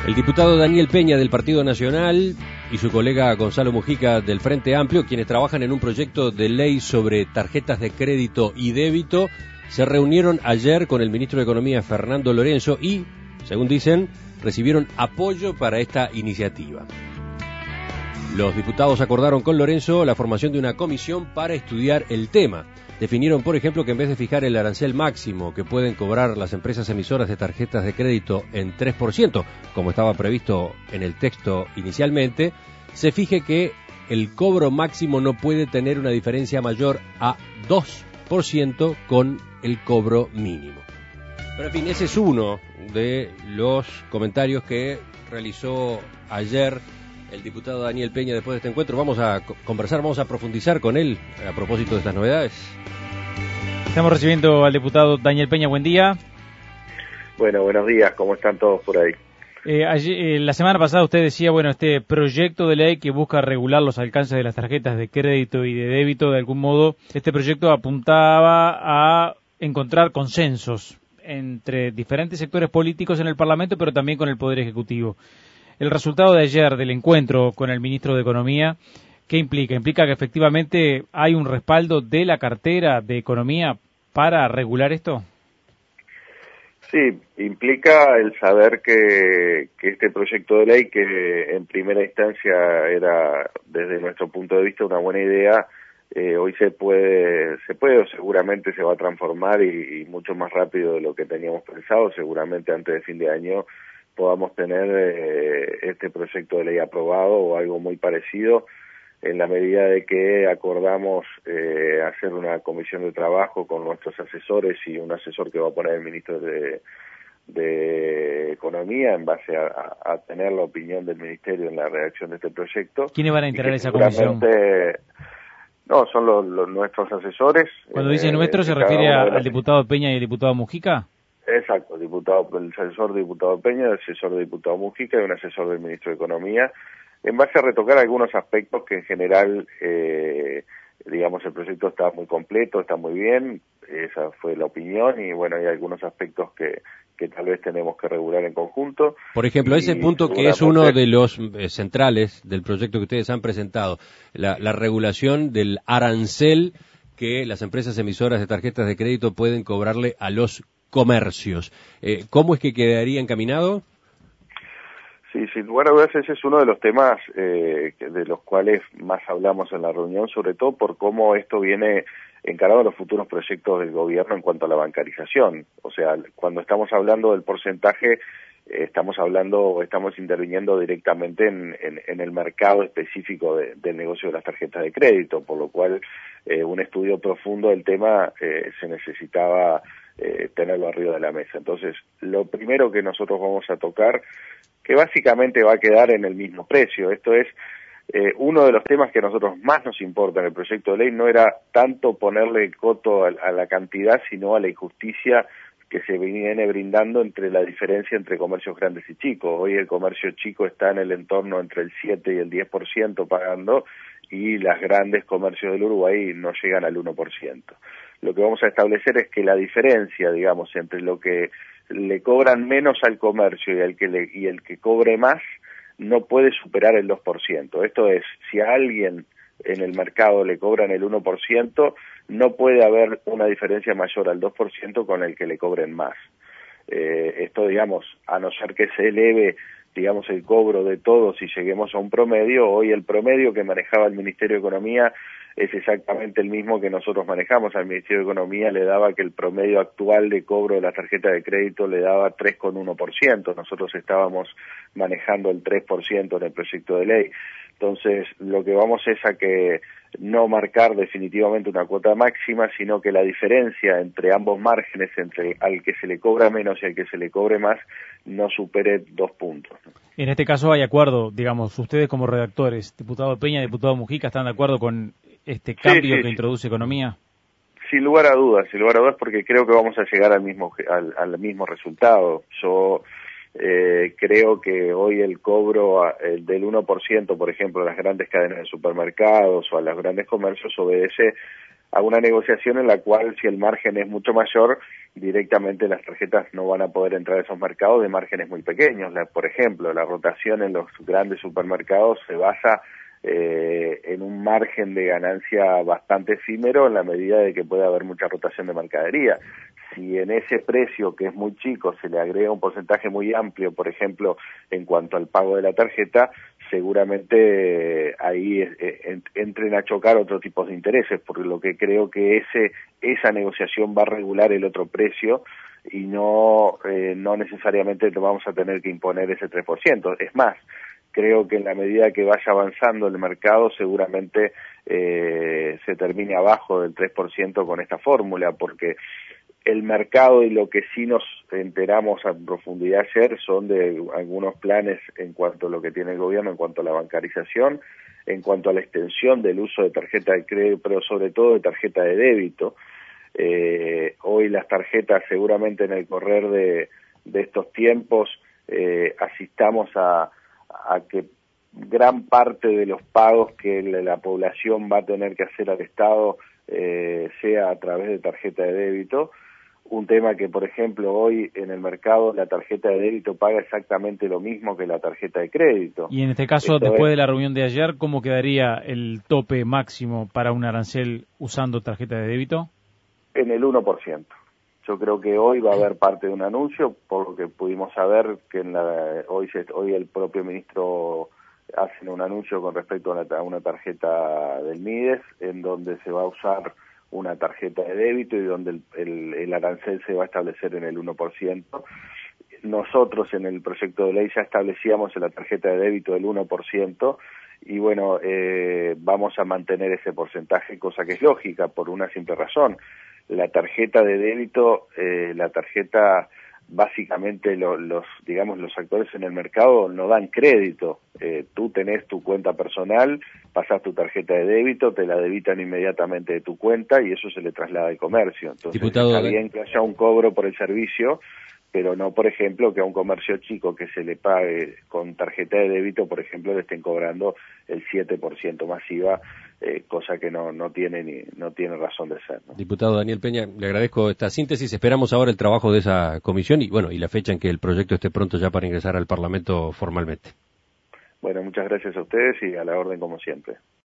El diputado Daniel Peña del Partido Nacional y su colega Gonzalo Mujica del Frente Amplio, quienes trabajan en un proyecto de ley sobre tarjetas de crédito y débito, se reunieron ayer con el ministro de Economía Fernando Lorenzo y, según dicen, recibieron apoyo para esta iniciativa. Los diputados acordaron con Lorenzo la formación de una comisión para estudiar el tema. Definieron, por ejemplo, que en vez de fijar el arancel máximo que pueden cobrar las empresas emisoras de tarjetas de crédito en 3%, como estaba previsto en el texto inicialmente, se fije que el cobro máximo no puede tener una diferencia mayor a 2% con el cobro mínimo. Pero en fin, ese es uno de los comentarios que realizó ayer el diputado Daniel Peña después de este encuentro. Vamos a conversar, vamos a profundizar con él a propósito de estas novedades. Estamos recibiendo al diputado Daniel Peña. Buen día. Bueno, buenos días. ¿Cómo están todos por ahí? La semana pasada usted decía, este proyecto de ley que busca regular los alcances de las tarjetas de crédito y de débito, de algún modo, este proyecto apuntaba a encontrar consensos entre diferentes sectores políticos en el Parlamento, pero también con el Poder Ejecutivo. El resultado de ayer del encuentro con el ministro de Economía, ¿qué implica? ¿Implica que efectivamente hay un respaldo de la cartera de Economía para regular esto? Sí, implica el saber que este proyecto de ley, que en primera instancia era, desde nuestro punto de vista, una buena idea, hoy se puede o seguramente se va a transformar y mucho más rápido de lo que teníamos pensado. Seguramente antes de fin de año podamos tener este proyecto de ley aprobado o algo muy parecido, en la medida de que acordamos hacer una comisión de trabajo con nuestros asesores y un asesor que va a poner el ministro de Economía en base a tener la opinión del ministerio en la redacción de este proyecto. ¿Quiénes van a integrar esa comisión? No, son nuestros asesores. Cuando dice nuestro, ¿se refiere al diputado Peña y al diputado Mujica? Exacto, el asesor de diputado Peña, el asesor de diputado Mujica y un asesor del ministro de Economía, en base a retocar algunos aspectos que en general, el proyecto está muy completo, está muy bien, esa fue la opinión, y hay algunos aspectos que tal vez tenemos que regular en conjunto. Por ejemplo, ese punto que es uno de los centrales del proyecto que ustedes han presentado, la regulación del arancel que las empresas emisoras de tarjetas de crédito pueden cobrarle a los comercios. ¿Cómo es que quedaría encaminado? Sí, sin lugar a dudas ese es uno de los temas de los cuales más hablamos en la reunión, sobre todo por cómo esto viene encarado en los futuros proyectos del gobierno en cuanto a la bancarización. O sea, cuando estamos hablando del porcentaje, estamos interviniendo directamente en el mercado específico del negocio de las tarjetas de crédito, por lo cual un estudio profundo del tema se necesitaba tenerlo arriba de la mesa. Entonces, lo primero que nosotros vamos a tocar, que básicamente va a quedar en el mismo precio, esto es, uno de los temas que a nosotros más nos importa en el proyecto de ley no era tanto ponerle coto a la cantidad, sino a la injusticia que se viene brindando entre la diferencia entre comercios grandes y chicos. Hoy el comercio chico está en el entorno entre el 7 y el 10% pagando, y las grandes comercios del Uruguay no llegan al 1%. Lo que vamos a establecer es que la diferencia, entre lo que le cobran menos al comercio y el que cobre más, no puede superar el 2%. Esto es, si a alguien en el mercado le cobran el 1%, no puede haber una diferencia mayor al 2% con el que le cobren más. Esto, a no ser que se eleve, el cobro de todos y lleguemos a un promedio. Hoy el promedio que manejaba el Ministerio de Economía es exactamente el mismo que nosotros manejamos. Al Ministerio de Economía le daba que el promedio actual de cobro de la tarjeta de crédito le daba 3,1%. Nosotros estábamos manejando el 3% en el proyecto de ley. Entonces, lo que vamos es a que no marcar definitivamente una cuota máxima, sino que la diferencia entre ambos márgenes, entre al que se le cobra menos y al que se le cobre más, no supere 2 puntos. En este caso hay acuerdo, ustedes como redactores, diputado Peña, diputado Mujica, ¿están de acuerdo con este cambio que introduce Economía? Sin lugar a dudas, porque creo que vamos a llegar al mismo resultado. Yo creo que hoy el cobro del 1%, por ejemplo, a las grandes cadenas de supermercados o a los grandes comercios obedece a una negociación en la cual, si el margen es mucho mayor, directamente las tarjetas no van a poder entrar a esos mercados de márgenes muy pequeños. Por ejemplo, la rotación en los grandes supermercados se basa en un margen de ganancia bastante efímero en la medida de que puede haber mucha rotación de mercadería. Si en ese precio, que es muy chico, se le agrega un porcentaje muy amplio, por ejemplo, en cuanto al pago de la tarjeta, seguramente ahí entren a chocar otro tipo de intereses, por lo que creo que esa negociación va a regular el otro precio y no necesariamente vamos a tener que imponer ese 3%. Es más, creo que en la medida que vaya avanzando el mercado, seguramente se termine abajo del 3% con esta fórmula, porque el mercado, y lo que sí nos enteramos a profundidad ayer, son de algunos planes en cuanto a lo que tiene el gobierno, en cuanto a la bancarización, en cuanto a la extensión del uso de tarjeta de crédito, pero sobre todo de tarjeta de débito. Hoy las tarjetas, seguramente en el correr de estos tiempos, asistamos a que gran parte de los pagos que la población va a tener que hacer al Estado sea a través de tarjeta de débito. Un tema que, por ejemplo, hoy en el mercado la tarjeta de débito paga exactamente lo mismo que la tarjeta de crédito. Y en este caso, después de la reunión de ayer, ¿cómo quedaría el tope máximo para un arancel usando tarjeta de débito? En el 1%. Yo creo que hoy va a haber parte de un anuncio, por lo que pudimos saber que hoy el propio ministro hace un anuncio con respecto a una tarjeta del MIDES, en donde se va a usar una tarjeta de débito y donde el arancel se va a establecer en el 1%. Nosotros en el proyecto de ley ya establecíamos en la tarjeta de débito el 1%, y bueno, vamos a mantener ese porcentaje, cosa que es lógica por una simple razón. La tarjeta de débito, básicamente los actores en el mercado no dan crédito. Tú tenés tu cuenta personal, pasás tu tarjeta de débito, te la debitan inmediatamente de tu cuenta y eso se le traslada al comercio. Entonces, está bien que haya un cobro por el servicio, pero no, por ejemplo, que a un comercio chico que se le pague con tarjeta de débito, por ejemplo, le estén cobrando el 7% más IVA, cosa que no tiene razón de ser, ¿no? Diputado Daniel Peña, le agradezco esta síntesis. Esperamos ahora el trabajo de esa comisión y la fecha en que el proyecto esté pronto ya para ingresar al Parlamento formalmente. Bueno, muchas gracias a ustedes y a la orden como siempre.